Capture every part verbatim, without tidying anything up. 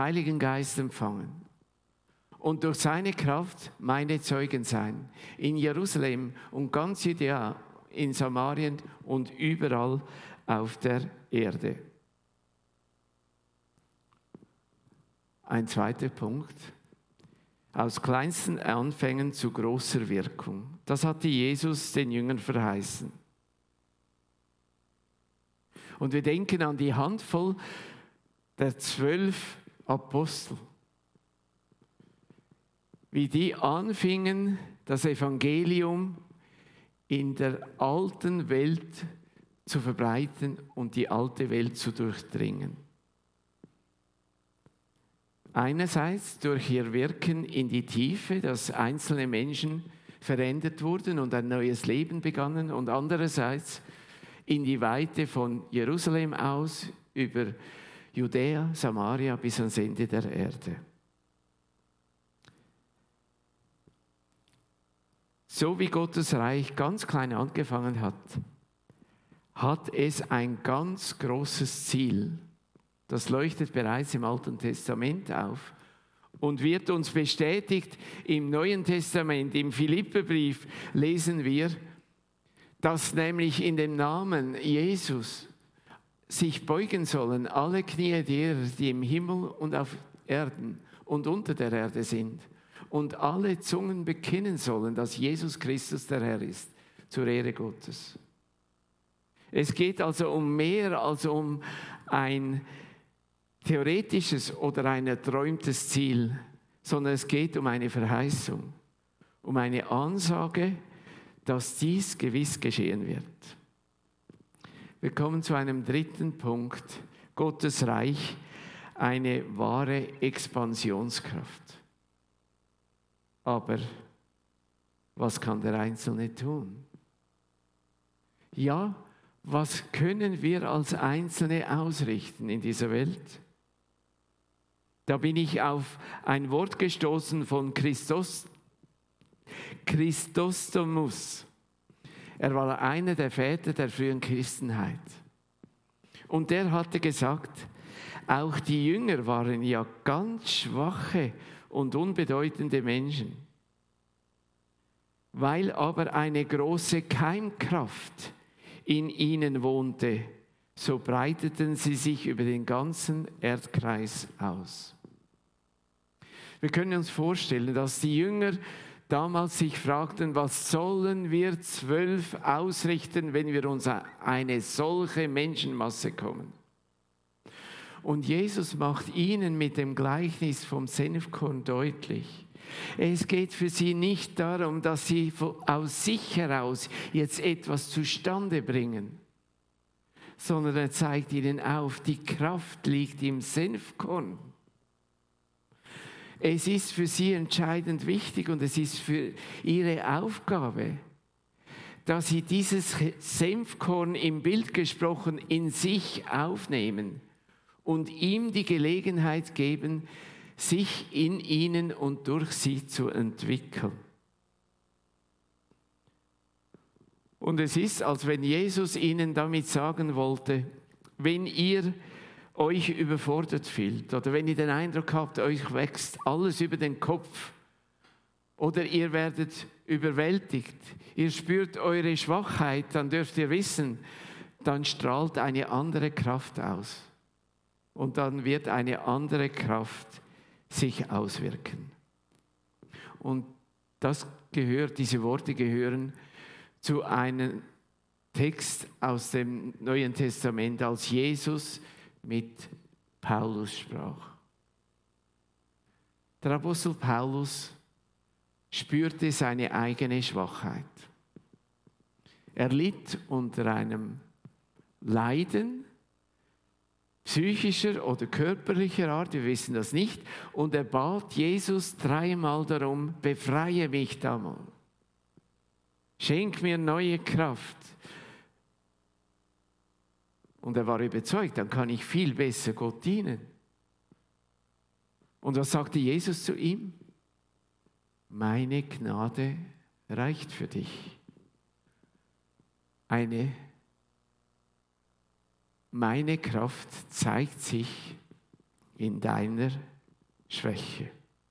Heiligen Geist empfangen und durch seine Kraft meine Zeugen sein. In Jerusalem und ganz Judäa, in Samarien und überall auf der Erde. Ein zweiter Punkt. Aus kleinsten Anfängen zu großer Wirkung. Das hatte Jesus den Jüngern verheißen. Und wir denken an die Handvoll der zwölf Apostel. Wie die anfingen, das Evangelium in der alten Welt zu verbreiten und die alte Welt zu durchdringen. Einerseits durch ihr Wirken in die Tiefe, dass einzelne Menschen verändert wurden und ein neues Leben begannen, und andererseits in die Weite von Jerusalem aus über Judäa, Samaria bis ans Ende der Erde. So wie Gottes Reich ganz klein angefangen hat, hat es ein ganz großes Ziel. Das leuchtet bereits im Alten Testament auf und wird uns bestätigt im Neuen Testament. Im Philipperbrief lesen wir, dass nämlich in dem Namen Jesus sich beugen sollen alle Knie derer, die im Himmel und auf Erden und unter der Erde sind, und alle Zungen bekennen sollen, dass Jesus Christus der Herr ist, zur Ehre Gottes. Es geht also um mehr als um ein theoretisches oder ein erträumtes Ziel, sondern es geht um eine Verheißung, um eine Ansage, dass dies gewiss geschehen wird. Wir kommen zu einem dritten Punkt. Gottes Reich, eine wahre Expansionskraft. Aber was kann der Einzelne tun? Ja, was können wir als Einzelne ausrichten in dieser Welt? Da bin ich auf ein Wort gestoßen von Christos, Chrysostomus. Er war einer der Väter der frühen Christenheit. Und der hatte gesagt, auch die Jünger waren ja ganz schwache und unbedeutende Menschen. Weil aber eine große Keimkraft in ihnen wohnte, so breiteten sie sich über den ganzen Erdkreis aus. Wir können uns vorstellen, dass die Jünger damals sich fragten, was sollen wir zwölf ausrichten, wenn wir uns eine solche Menschenmasse kommen? Und Jesus macht ihnen mit dem Gleichnis vom Senfkorn deutlich, es geht für sie nicht darum, dass sie aus sich heraus jetzt etwas zustande bringen, sondern er zeigt ihnen auf, die Kraft liegt im Senfkorn. Es ist für sie entscheidend wichtig und es ist für ihre Aufgabe, dass sie dieses Senfkorn im Bild gesprochen in sich aufnehmen und ihm die Gelegenheit geben, sich in ihnen und durch sie zu entwickeln. Und es ist, als wenn Jesus ihnen damit sagen wollte, wenn ihr euch überfordert fühlt oder wenn ihr den Eindruck habt, euch wächst alles über den Kopf oder ihr werdet überwältigt, ihr spürt eure Schwachheit, dann dürft ihr wissen, dann strahlt eine andere Kraft aus und dann wird eine andere Kraft sich auswirken. Und das gehört, diese Worte gehören zu einem Text aus dem Neuen Testament, als Jesus mit Paulus sprach. Der Apostel Paulus spürte seine eigene Schwachheit. Er litt unter einem Leiden, psychischer oder körperlicher Art, wir wissen das nicht, und er bat Jesus dreimal darum, befreie mich da mal. Schenk mir neue Kraft. Und er war überzeugt, dann kann ich viel besser Gott dienen. Und was sagte Jesus zu ihm? Meine Gnade reicht für dich. Eine, meine Kraft zeigt sich in deiner Schwäche.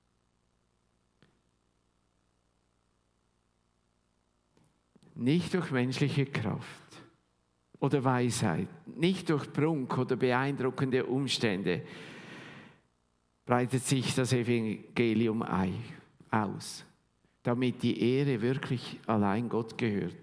Nicht durch menschliche Kraft oder Weisheit, nicht durch Prunk oder beeindruckende Umstände breitet sich das Evangelium aus, damit die Ehre wirklich allein Gott gehört.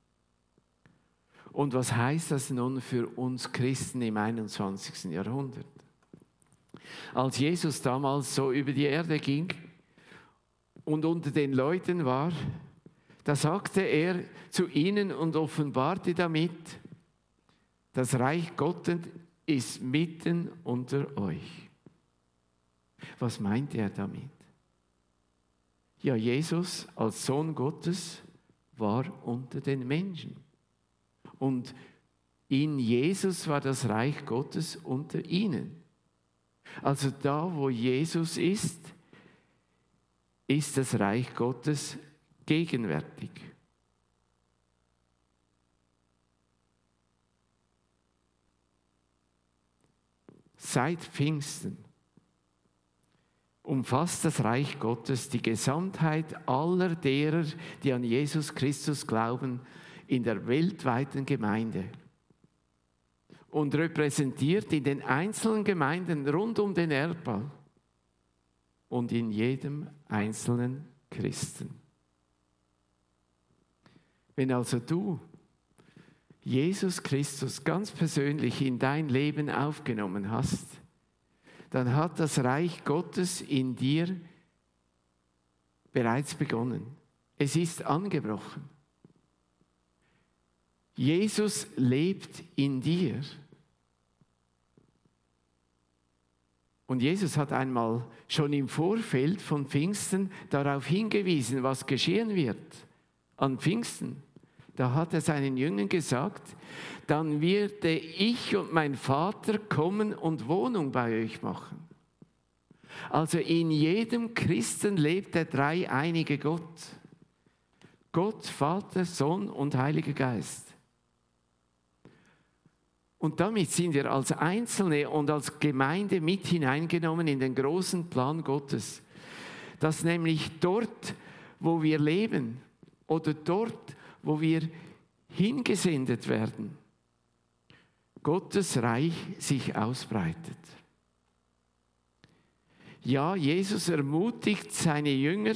Und was heißt das nun für uns Christen im einundzwanzigsten Jahrhundert? Als Jesus damals so über die Erde ging und unter den Leuten war, da sagte er zu ihnen und offenbarte damit, das Reich Gottes ist mitten unter euch. Was meint er damit? Ja, Jesus als Sohn Gottes war unter den Menschen. Und in Jesus war das Reich Gottes unter ihnen. Also da, wo Jesus ist, ist das Reich Gottes gegenwärtig. Seit Pfingsten umfasst das Reich Gottes die Gesamtheit aller derer, die an Jesus Christus glauben, in der weltweiten Gemeinde und repräsentiert in den einzelnen Gemeinden rund um den Erdball und in jedem einzelnen Christen. Wenn also du Jesus Christus ganz persönlich in dein Leben aufgenommen hast, dann hat das Reich Gottes in dir bereits begonnen. Es ist angebrochen. Jesus lebt in dir. Und Jesus hat einmal schon im Vorfeld von Pfingsten darauf hingewiesen, was geschehen wird an Pfingsten. Da hat er seinen Jüngern gesagt, dann werde ich und mein Vater kommen und Wohnung bei euch machen. Also in jedem Christen lebt der dreieinige Gott. Gott, Vater, Sohn und Heiliger Geist. Und damit sind wir als Einzelne und als Gemeinde mit hineingenommen in den großen Plan Gottes. Dass nämlich dort, wo wir leben oder dort, wo wir hingesendet werden, Gottes Reich sich ausbreitet. Ja, Jesus ermutigt seine Jünger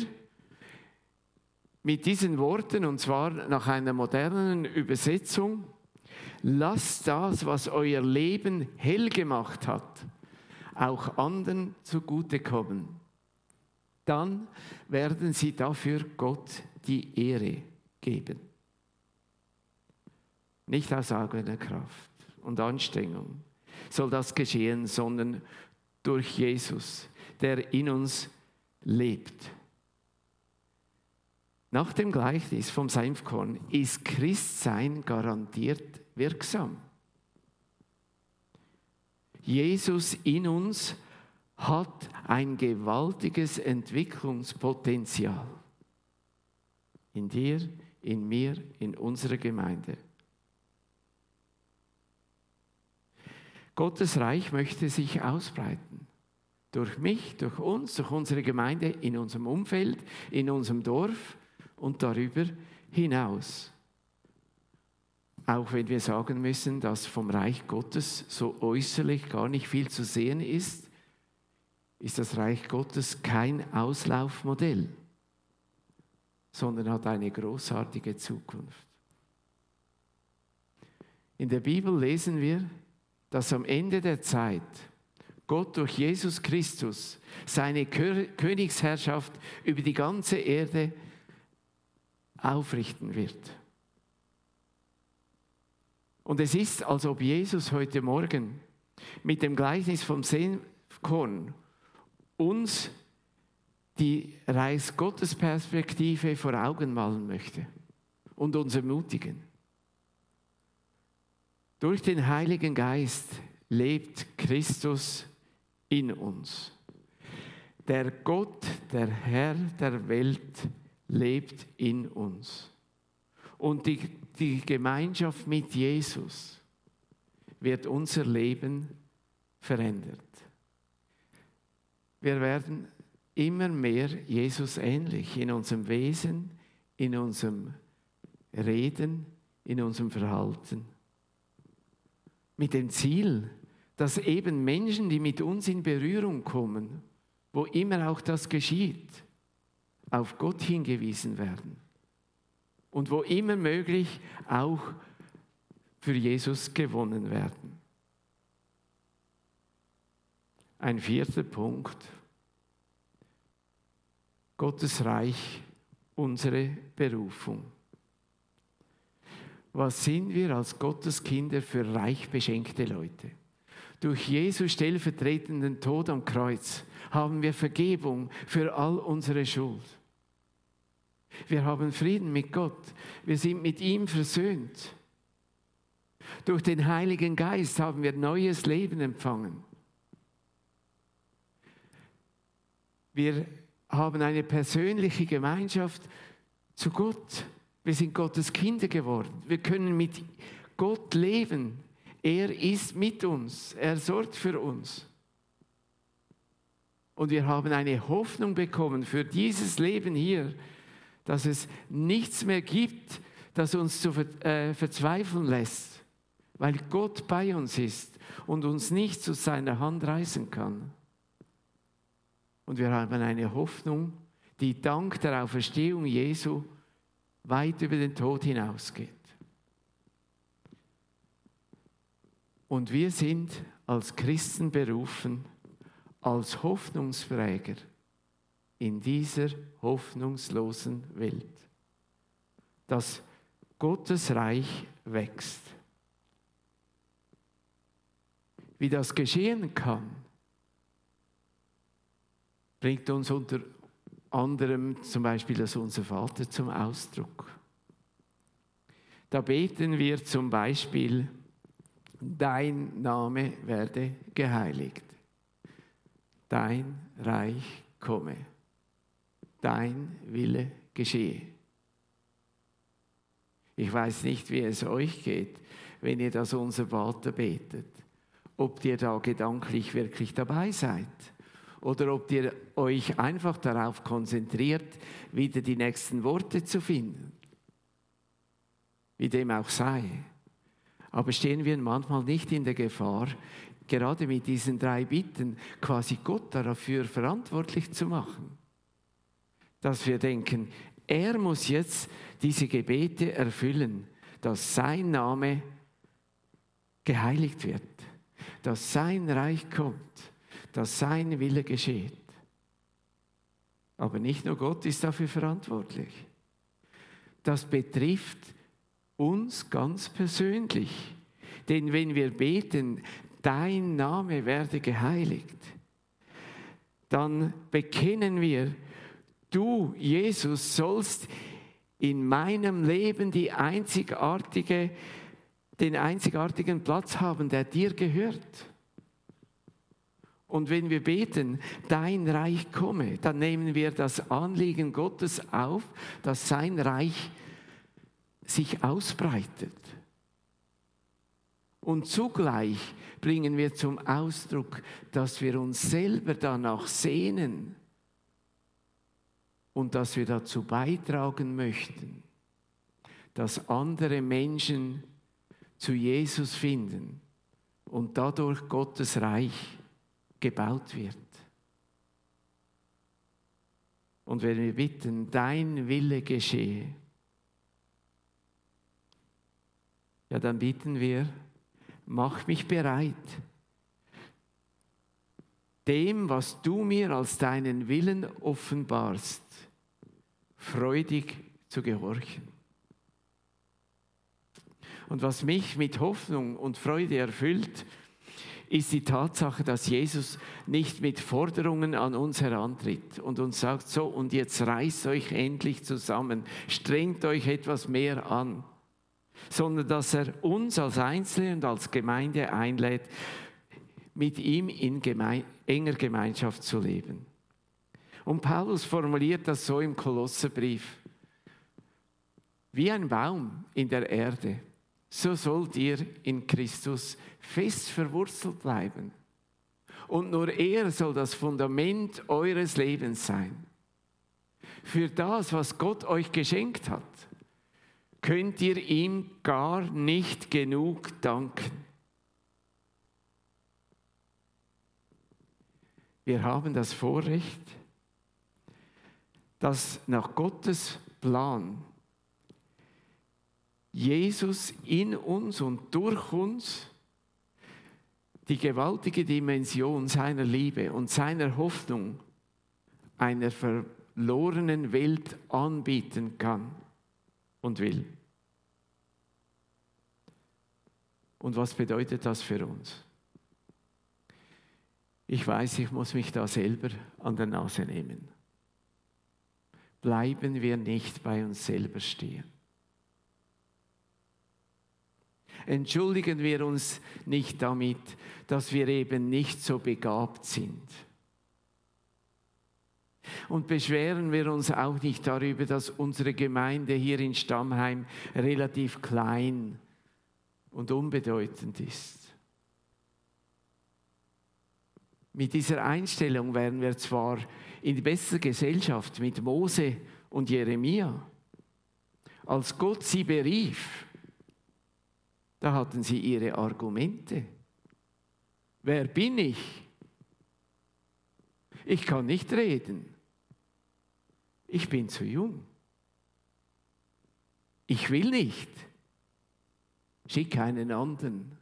mit diesen Worten, und zwar nach einer modernen Übersetzung: Lasst das, was euer Leben hell gemacht hat, auch anderen zugutekommen. Dann werden sie dafür Gott die Ehre geben. Nicht aus eigener Kraft und Anstrengung soll das geschehen, sondern durch Jesus, der in uns lebt. Nach dem Gleichnis vom Senfkorn ist Christsein garantiert wirksam. Jesus in uns hat ein gewaltiges Entwicklungspotenzial. In dir, in mir, in unserer Gemeinde. Gottes Reich möchte sich ausbreiten. Durch mich, durch uns, durch unsere Gemeinde, in unserem Umfeld, in unserem Dorf und darüber hinaus. Auch wenn wir sagen müssen, dass vom Reich Gottes so äußerlich gar nicht viel zu sehen ist, ist das Reich Gottes kein Auslaufmodell, sondern hat eine großartige Zukunft. In der Bibel lesen wir, dass am Ende der Zeit Gott durch Jesus Christus seine Königsherrschaft über die ganze Erde aufrichten wird. Und es ist, als ob Jesus heute Morgen mit dem Gleichnis vom Senfkorn uns die Reichsgottesperspektive vor Augen malen möchte und uns ermutigen. Durch den Heiligen Geist lebt Christus in uns. Der Gott, der Herr der Welt, lebt in uns. Und die, die Gemeinschaft mit Jesus wird unser Leben verändert. Wir werden immer mehr Jesus ähnlich in unserem Wesen, in unserem Reden, in unserem Verhalten. Mit dem Ziel, dass eben Menschen, die mit uns in Berührung kommen, wo immer auch das geschieht, auf Gott hingewiesen werden. Und wo immer möglich auch für Jesus gewonnen werden. Ein vierter Punkt. Gottes Reich, unsere Berufung. Was sind wir als Gottes Kinder für reich beschenkte Leute? Durch Jesu stellvertretenden Tod am Kreuz haben wir Vergebung für all unsere Schuld. Wir haben Frieden mit Gott. Wir sind mit ihm versöhnt. Durch den Heiligen Geist haben wir neues Leben empfangen. Wir haben eine persönliche Gemeinschaft zu Gott. Wir sind Gottes Kinder geworden. Wir können mit Gott leben. Er ist mit uns. Er sorgt für uns. Und wir haben eine Hoffnung bekommen für dieses Leben hier, dass es nichts mehr gibt, das uns zu ver- äh, verzweifeln lässt, weil Gott bei uns ist und uns nicht zu seiner Hand reißen kann. Und wir haben eine Hoffnung, die dank der Auferstehung Jesu weit über den Tod hinausgeht. Und wir sind als Christen berufen, als Hoffnungsträger in dieser hoffnungslosen Welt, dass Gottes Reich wächst. Wie das geschehen kann, bringt uns unter anderem zum Beispiel das Unser Vater zum Ausdruck. Da beten wir zum Beispiel, dein Name werde geheiligt, dein Reich komme, dein Wille geschehe. Ich weiß nicht, wie es euch geht, wenn ihr das Unser Vater betet, ob ihr da gedanklich wirklich dabei seid oder ob ihr euch einfach darauf konzentriert, wieder die nächsten Worte zu finden. Wie dem auch sei. Aber stehen wir manchmal nicht in der Gefahr, gerade mit diesen drei Bitten quasi Gott dafür verantwortlich zu machen? Dass wir denken, er muss jetzt diese Gebete erfüllen, dass sein Name geheiligt wird, dass sein Reich kommt, dass sein Wille geschieht. Aber nicht nur Gott ist dafür verantwortlich. Das betrifft uns ganz persönlich. Denn wenn wir beten, dein Name werde geheiligt, dann bekennen wir, du, Jesus, sollst in meinem Leben die einzigartige, den einzigartigen Platz haben, der dir gehört. Und wenn wir beten, dein Reich komme, dann nehmen wir das Anliegen Gottes auf, dass sein Reich sich ausbreitet. Und zugleich bringen wir zum Ausdruck, dass wir uns selber danach sehnen und dass wir dazu beitragen möchten, dass andere Menschen zu Jesus finden und dadurch Gottes Reich gebaut wird. Und wenn wir bitten, dein Wille geschehe, ja, dann bitten wir, mach mich bereit, dem, was du mir als deinen Willen offenbarst, freudig zu gehorchen. Und was mich mit Hoffnung und Freude erfüllt, ist die Tatsache, dass Jesus nicht mit Forderungen an uns herantritt und uns sagt, so und jetzt reißt euch endlich zusammen, strengt euch etwas mehr an, sondern dass er uns als Einzelne und als Gemeinde einlädt, mit ihm in geme- enger Gemeinschaft zu leben. Und Paulus formuliert das so im Kolosserbrief: Wie ein Baum in der Erde, so sollt ihr in Christus fest verwurzelt bleiben Und nur er soll das Fundament eures Lebens sein. Für das, was Gott euch geschenkt hat, könnt ihr ihm gar nicht genug danken. Wir haben das Vorrecht, dass nach Gottes Plan Jesus in uns und durch uns die gewaltige Dimension seiner Liebe und seiner Hoffnung einer verlorenen Welt anbieten kann und will. Und was bedeutet das für uns? Ich weiß, ich muss mich da selber an der Nase nehmen. Bleiben wir nicht bei uns selber stehen. Entschuldigen wir uns nicht damit, dass wir eben nicht so begabt sind. Und beschweren wir uns auch nicht darüber, dass unsere Gemeinde hier in Stammheim relativ klein und unbedeutend ist. Mit dieser Einstellung wären wir zwar in bester Gesellschaft mit Mose und Jeremia. Als Gott sie berief, da hatten sie ihre Argumente. Wer bin ich? Ich kann nicht reden. Ich bin zu jung. Ich will nicht. Schick einen anderen.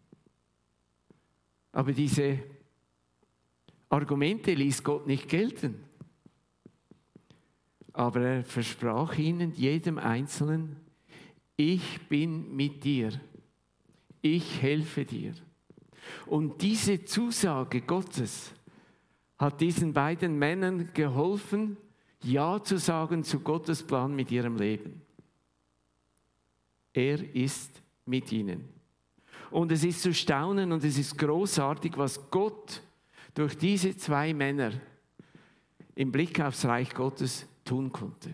Aber diese Argumente ließ Gott nicht gelten. Aber er versprach ihnen, jedem Einzelnen, ich bin mit dir. Ich helfe dir. Und diese Zusage Gottes hat diesen beiden Männern geholfen, Ja zu sagen zu Gottes Plan mit ihrem Leben. Er ist mit ihnen. Und es ist zu staunen und es ist großartig, was Gott durch diese zwei Männer im Blick aufs Reich Gottes tun konnte.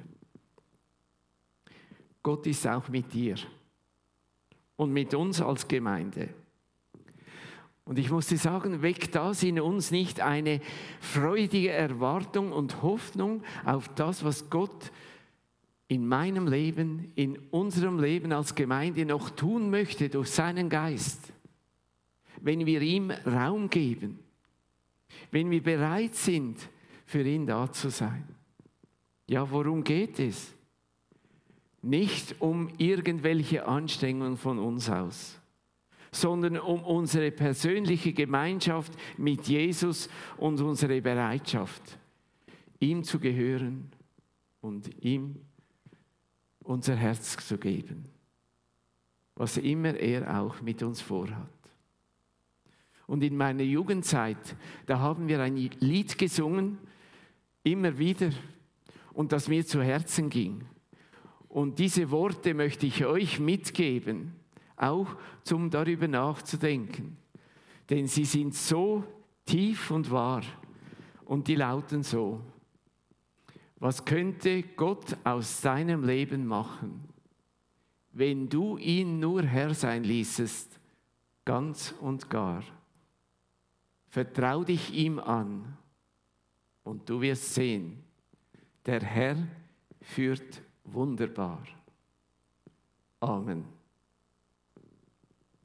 Gott ist auch mit dir und mit uns als Gemeinde. Und ich muss dir sagen, weckt das in uns nicht eine freudige Erwartung und Hoffnung auf das, was Gott in meinem Leben, in unserem Leben als Gemeinde noch tun möchte durch seinen Geist, wenn wir ihm Raum geben, wenn wir bereit sind, für ihn da zu sein. Ja, worum geht es? Nicht um irgendwelche Anstrengungen von uns aus, sondern um unsere persönliche Gemeinschaft mit Jesus und unsere Bereitschaft, ihm zu gehören und ihm unser Herz zu geben, was immer er auch mit uns vorhat. Und in meiner Jugendzeit, da haben wir ein Lied gesungen, immer wieder, und das mir zu Herzen ging. Und diese Worte möchte ich euch mitgeben, auch zum darüber nachzudenken. Denn sie sind so tief und wahr. Und die lauten so: Was könnte Gott aus deinem Leben machen, wenn du ihn nur Herr sein ließest, ganz und gar? Vertrau dich ihm an und du wirst sehen, der Herr führt wunderbar. Amen.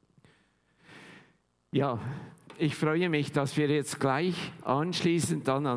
Ja, ich freue mich, dass wir jetzt gleich anschließend dann an